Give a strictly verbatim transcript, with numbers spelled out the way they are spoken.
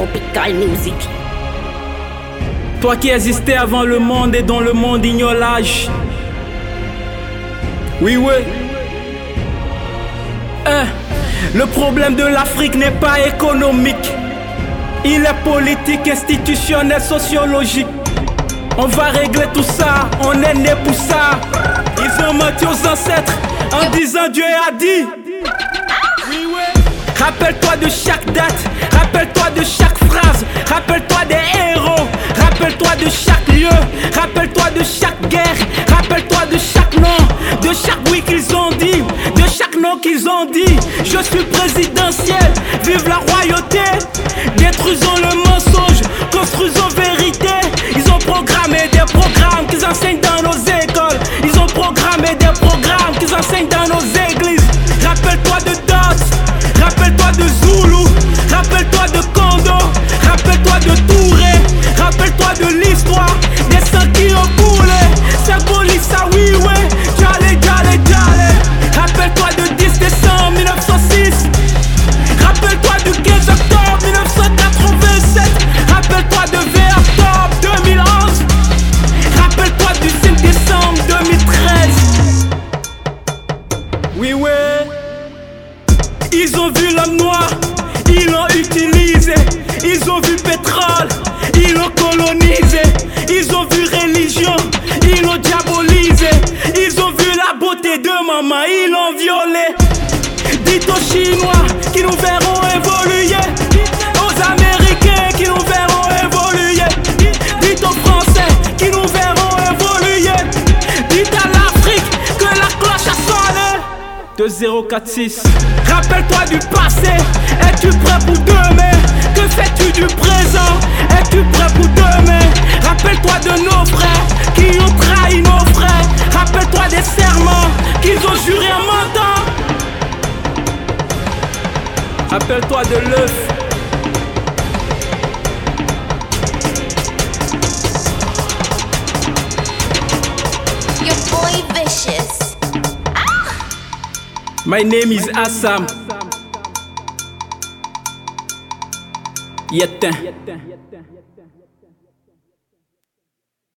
Tropical Music. Toi qui existais avant le monde et dont le monde ignore l'âge. Oui, oui. Hein, le problème de l'Afrique n'est pas économique. Il est politique, institutionnel, sociologique. On va régler tout ça, on est né pour ça. Ils ont menti aux ancêtres en disant Dieu a dit. Oui, oui. Rappelle-toi de chaque date, rappelle-toi de chaque phrase, rappelle-toi des héros, rappelle-toi de chaque lieu, rappelle-toi de chaque guerre, rappelle-toi de chaque nom, de chaque oui qu'ils ont dit, de chaque nom qu'ils ont dit. Je suis présidentiel, vive la royauté, détruisons le mensonge, construisons vérité. Ils ont programmé des programmes qu'ils enseignent dans nos écoles, ils ont programmé des programmes qu'ils enseignent dans nos églises. Rappelle-toi de Dots, rappelle-toi de Zulu, rappelle-toi de Kondo, rappelle-toi de Touré, rappelle-toi de l'histoire des sangs qui ont coulé. Symbolise ça, oui, ouais, Djale, Djale, Djale. Rappelle-toi de dix décembre mille neuf cent six, rappelle-toi du quinze octobre mille neuf cent quatre-vingt-sept, rappelle-toi de vingt octobre deux mille onze, rappelle-toi du cinq décembre deux mille treize. Oui, ouais. Ils ont vu l'homme noir, ils l'ont utilisé. Ils ont vu pétrole, ils l'ont colonisé. Ils ont vu religion, ils l'ont diabolisé. Ils ont vu la beauté de maman, ils l'ont violé. Dites aux Chinois qui nous verront évoluer, aux Américains qui nous verront évoluer, dites aux Français qui nous verront évoluer, dites à l'Afrique que la cloche a sonné. Deux zéro quatre six. Rappelle-toi du passé, es-tu prêt pour demain? Que fais-tu du présent? Es-tu prêt pour demain? Rappelle-toi de nos frères qui ont trahi nos frères. Rappelle-toi des serments qu'ils ont jurés en mentant. Rappelle-toi de l'œuf. Your boy Vicious. My name is Assam. Yetin.